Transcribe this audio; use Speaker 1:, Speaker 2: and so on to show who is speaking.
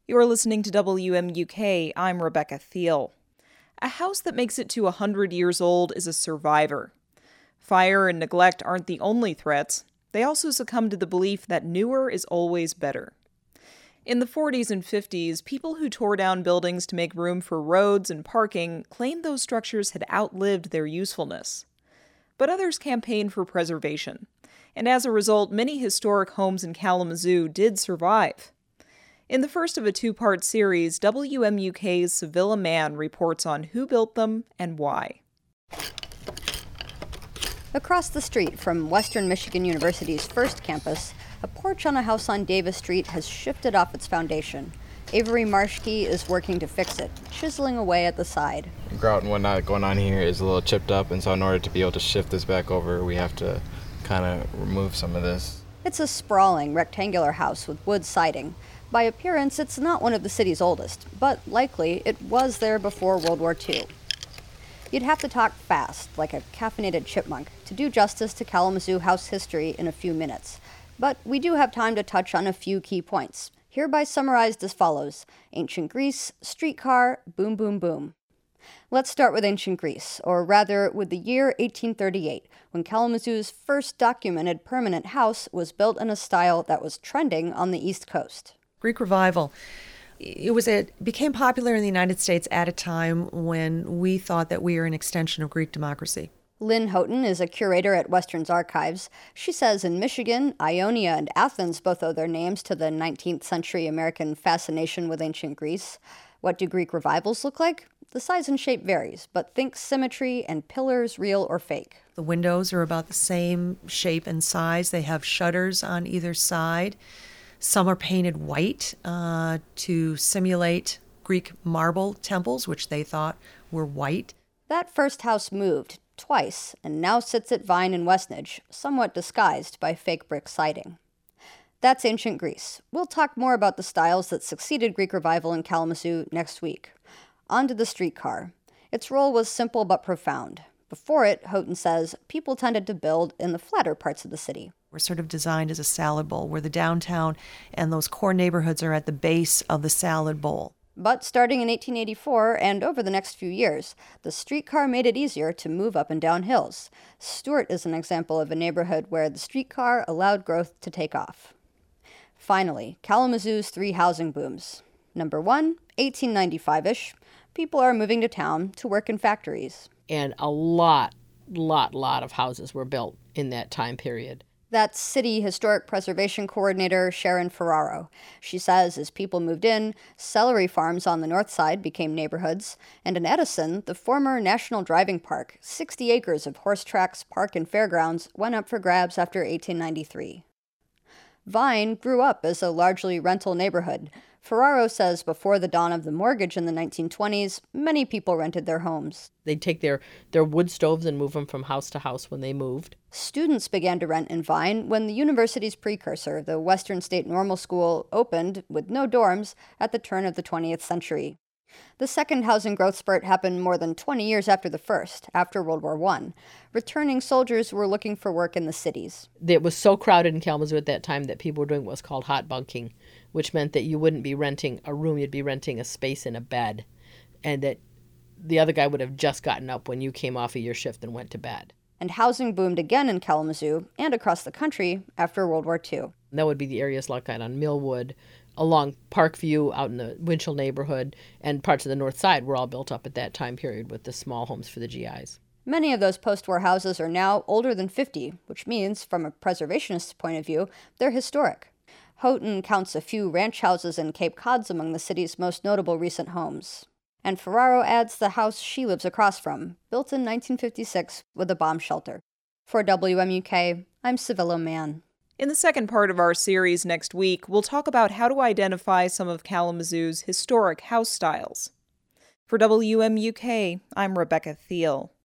Speaker 1: You're listening to WMUK. I'm Rebecca Thiel. A house that makes it to 100 years old is a survivor. Fire and neglect aren't the only threats. They also succumb to the belief that newer is always better. In the 40s and 50s, people who tore down buildings to make room for roads and parking claimed those structures had outlived their usefulness. But others campaigned for preservation, and as a result, many historic homes in Kalamazoo did survive. In the first of a two-part series, WMUK's Sevilla Mann reports on who built them and why.
Speaker 2: Across the street from Western Michigan University's first campus, a porch on a house on Davis Street has shifted off its foundation. Avery Marschke is working to fix it, chiseling away at the side.
Speaker 3: The grout and whatnot going on here is a little chipped up, and so in order to be able to shift this back over, we have to kind of remove some of this.
Speaker 2: It's a sprawling, rectangular house with wood siding. By appearance, it's not one of the city's oldest, but likely it was there before World War II. You'd have to talk fast, like a caffeinated chipmunk, to do justice to Kalamazoo house history in a few minutes. But we do have time to touch on a few key points, hereby summarized as follows: Ancient Greece, streetcar, boom, boom, boom. Let's start with ancient Greece, or rather with the year 1838, when Kalamazoo's first documented permanent house was built in a style that was trending on the East Coast.
Speaker 4: Greek Revival. It became popular in the United States at a time when we thought that we are an extension of Greek democracy.
Speaker 2: Lynn Houghton is a curator at Western's Archives. She says in Michigan, Ionia and Athens both owe their names to the 19th century American fascination with ancient Greece. What do Greek revivals look like? The size and shape varies, but think symmetry and pillars, real or fake.
Speaker 4: The windows are about the same shape and size. They have shutters on either side. Some are painted white to simulate Greek marble temples, which they thought were white.
Speaker 2: That first house moved twice and now sits at Vine and Westnedge, somewhat disguised by fake brick siding. That's ancient Greece. We'll talk more about the styles that succeeded Greek Revival in Kalamazoo next week. On to the streetcar. Its role was simple but profound. Before it, Houghton says, people tended to build in the flatter parts of the city.
Speaker 4: We're sort of designed as a salad bowl, where the downtown and those core neighborhoods are at the base of the salad bowl.
Speaker 2: But starting in 1884 and over the next few years, the streetcar made it easier to move up and down hills. Stuart is an example of a neighborhood where the streetcar allowed growth to take off. Finally, Kalamazoo's three housing booms. Number one, 1895-ish. People are moving to town to work in factories.
Speaker 5: And a lot of houses were built in that time period.
Speaker 2: That's City Historic Preservation Coordinator Sharon Ferraro. She says as people moved in, celery farms on the north side became neighborhoods, and in Edison, the former National Driving Park, 60 acres of horse tracks, park, and fairgrounds, went up for grabs after 1893. Vine grew up as a largely rental neighborhood. Ferraro says before the dawn of the mortgage in the 1920s, many people rented their homes.
Speaker 5: They'd take their wood stoves and move them from house to house when they moved.
Speaker 2: Students began to rent in Vine when the university's precursor, the Western State Normal School, opened, with no dorms, at the turn of the 20th century. The second housing growth spurt happened more than 20 years after the first, after World War I. Returning soldiers were looking for work in the cities.
Speaker 5: It was so crowded in Kalamazoo at that time that people were doing what was called hot bunking, which meant that you wouldn't be renting a room, you'd be renting a space in a bed, and that the other guy would have just gotten up when you came off of your shift and went to bed.
Speaker 2: And housing boomed again in Kalamazoo and across the country after World War II.
Speaker 5: And that would be the areas like that on Millwood, along Parkview, out in the Winchell neighborhood, and parts of the north side were all built up at that time period with the small homes for the GIs.
Speaker 2: Many of those post-war houses are now older than 50, which means, from a preservationist's point of view, they're historic. Houghton counts a few ranch houses in Cape Cods among the city's most notable recent homes. And Ferraro adds the house she lives across from, built in 1956 with a bomb shelter. For WMUK, I'm Sevilla Mann.
Speaker 1: In the second part of our series next week, we'll talk about how to identify some of Kalamazoo's historic house styles. For WMUK, I'm Rebecca Thiel.